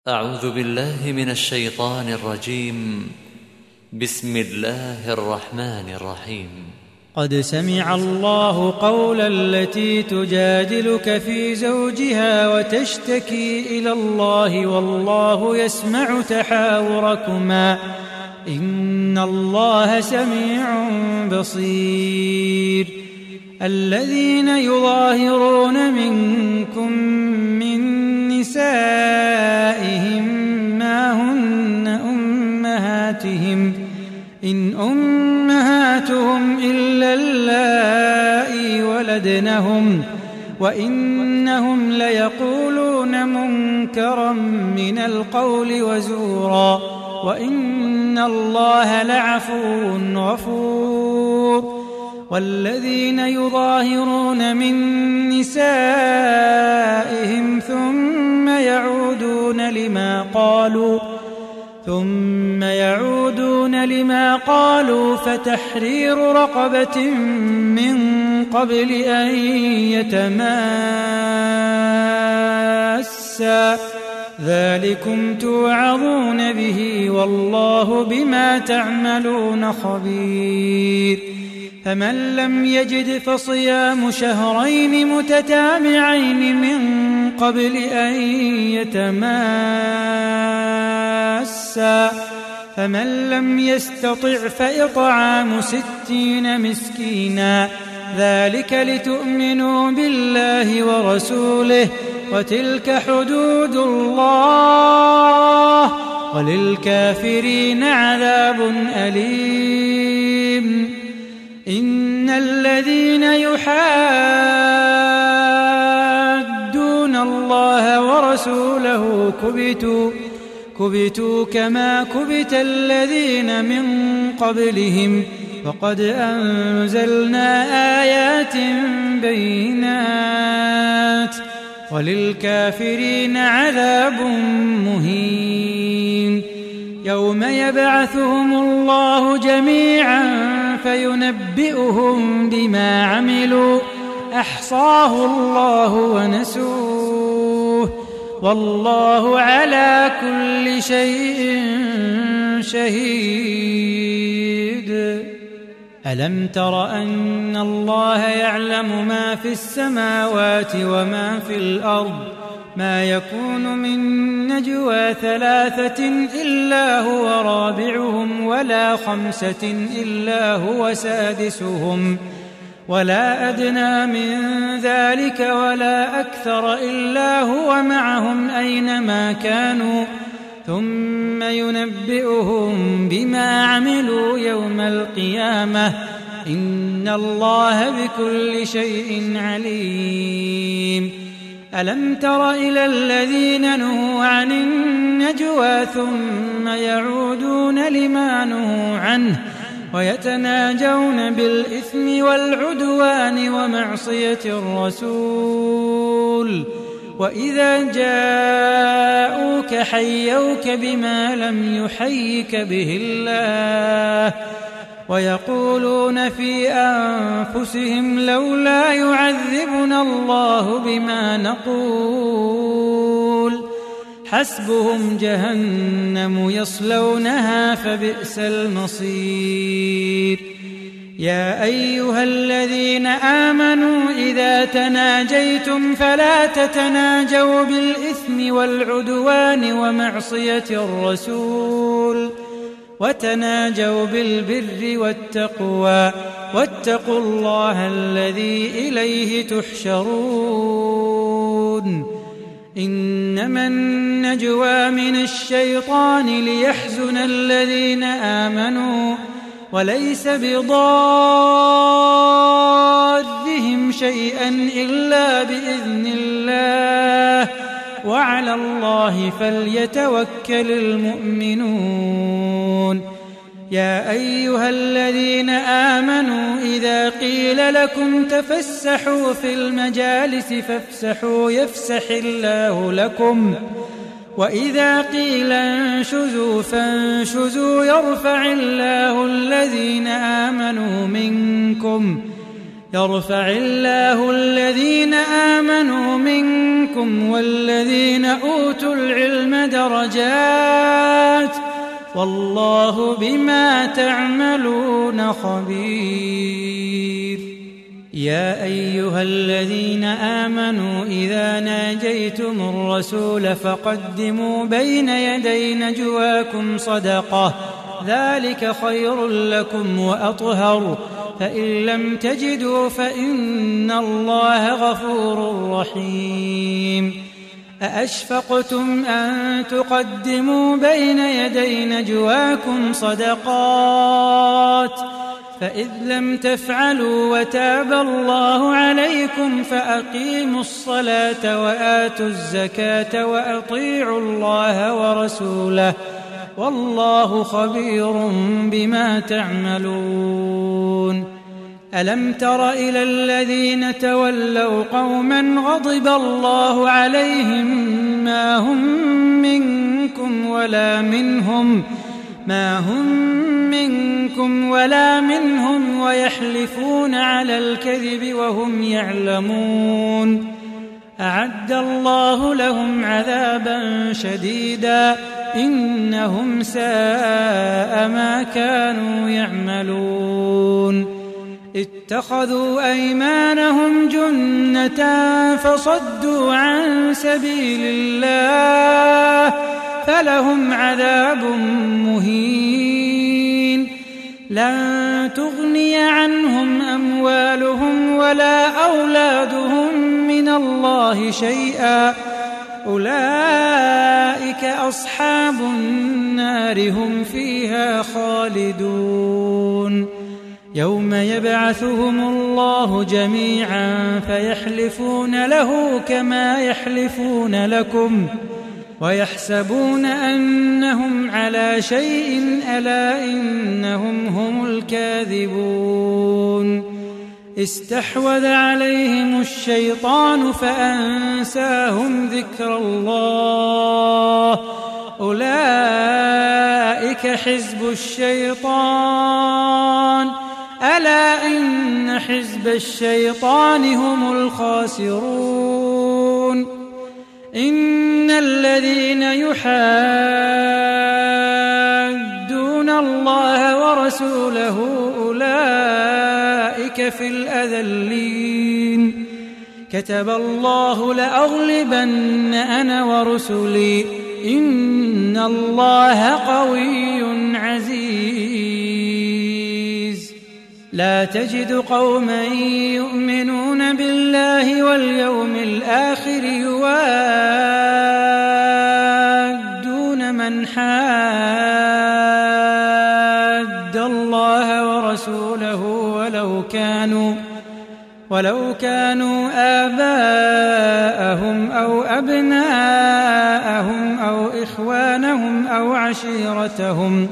أعوذ بالله من الشيطان الرجيم. بسم الله الرحمن الرحيم. قد سمع الله قول التي تجادلك في زوجها وتشتكي إلى الله والله يسمع تحاوركما إن الله سميع بصير. الذين يظاهرون منكم من نسائهم ما هن أمهاتهم إن أمهاتهم إلا اللائي ولدنهم وإنهم ليقولون منكرا من القول وزورا وإن الله لعفو غفور. والذين يظاهرون من نسائهم ثم يعودون لما قالوا فتحرير رقبة من قبل أن يتماسا ذلكم توعظون به والله بما تعملون خبير. فمن لم يجد فصيام شهرين متتابعين من قبل أن يتماسا فمن لم يستطع فإطعام 60 مسكينا ذلك لتؤمنوا بالله ورسوله وتلك حدود الله وللكافرين عذاب أليم. إن الذين يحادون الله ورسوله كبتوا كما كبت الذين من قبلهم وقد أنزلنا آيات بينات وللكافرين عذاب مهين. يوم يبعثهم الله جميعا فينبئهم بما عملوا أحصاه الله ونسوه والله على كل شيء شهيد. ألم تر أن الله يعلم ما في السماوات وما في الأرض ما يكون من نجوى 3 إلا هو رابعهم ولا 5 إلا هو سادسهم ولا أدنى من ذلك ولا أكثر إلا هو معهم أينما كانوا ثم ينبئهم بما عملوا يوم القيامة إن الله بكل شيء عليم. ألم تر إلى الذين نهوا عن النجوى ثم يعودون لما نهوا عنه ويتناجون بالإثم والعدوان ومعصية الرسول وإذا جاءوك حيوك بما لم يحيك به الله ويقولون في أنفسهم لولا يعذبنا الله بما نقول حسبهم جهنم يصلونها فبئس المصير. يا أيها الذين آمنوا إذا تناجيتم فلا تتناجوا بالإثم والعدوان ومعصية الرسول وتناجوا بالبر والتقوى واتقوا الله الذي إليه تحشرون. إنما النجوى من الشيطان ليحزن الذين آمنوا وليس بضارهم شيئا إلا بإذن الله وعلى الله فليتوكل المؤمنون. يا أيها الذين آمنوا إذا قيل لكم تفسحوا في المجالس فافسحوا يفسح الله لكم وإذا قيل انشزوا فانشزوا يرفع الله الذين آمنوا منكم يرفع الله الذين آمنوا منكم والذين أوتوا العلم درجات والله بما تعملون خبير. يا أيها الذين آمنوا إذا ناجيتم الرسول فقدموا بين يدي نجواكم صدقة ذلك خير لكم وأطهر فإن لم تجدوا فإن الله غفور رحيم. أأشفقتم أن تقدموا بين يدي نجواكم صدقات فإذ لم تفعلوا وتاب الله عليكم فأقيموا الصلاة وآتوا الزكاة وأطيعوا الله ورسوله والله خبير بما تعملون. ألم تر إلى الذين تولوا قوما غضب الله عليهم ما هم منكم ولا منهم ويحلفون على الكذب وهم يعلمون أعد الله لهم عذابا شديدا إنهم ساء ما كانوا يعملون. اتخذوا أيمانهم جنة فصدوا عن سبيل الله فلهم عذاب مهين. لن تغني عنهم أموالهم ولا أولادهم من الله شيئا أولئك أصحاب النار هم فيها خالدون. يوم يبعثهم الله جميعا فيحلفون له كما يحلفون لكم ويحسبون أنهم على شيء ألا إنهم هم الكاذبون. استحوذ عليهم الشيطان فأنساهم ذكر الله أولئك حزب الشيطان ألا إن حزب الشيطان هم الخاسرون. إن الذين يحادون الله ورسوله أولئك في الأذلين. كتب الله لأغلبن أنا ورسلي إن الله قوي عزيز. لا تجد قوما يؤمنون بالله واليوم الآخر يوادون من حاد الله ورسوله ولو كانوا آباءهم أو أبناءهم أو إخوانهم أو عشيرتهم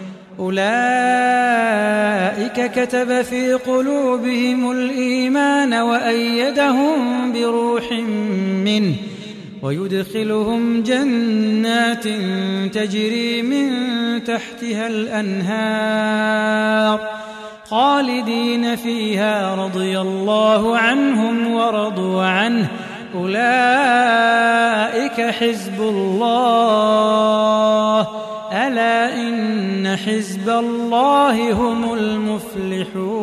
أولئك كتب في قلوبهم الإيمان وأيدهم بروح منه ويدخلهم جنات تجري من تحتها الأنهار خالدين فيها رضي الله عنهم ورضوا عنه أولئك حزب الله ألا إن حزب الله هم المفلحون.